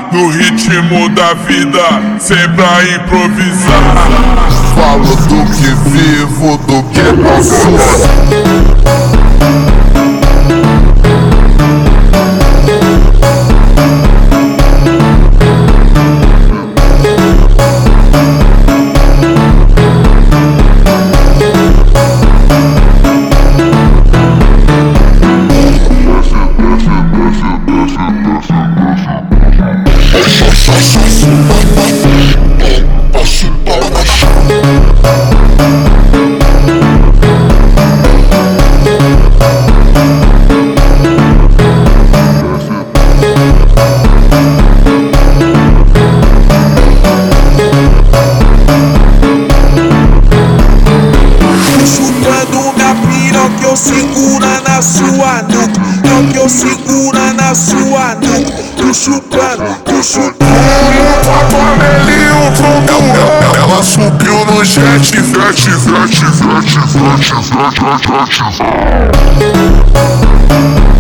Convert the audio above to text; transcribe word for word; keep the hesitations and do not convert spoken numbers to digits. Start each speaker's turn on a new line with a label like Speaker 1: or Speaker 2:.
Speaker 1: no ritmo da vida, sempre a improvisar.
Speaker 2: Falo do que vivo, do que não sou.
Speaker 3: Que eu segura na sua nuca, não que eu segura na sua nuca. Tu chupando, tu chupando.
Speaker 2: Ela subiu no jet, jet, jet, jet, jet, jet, jet, jet, jet.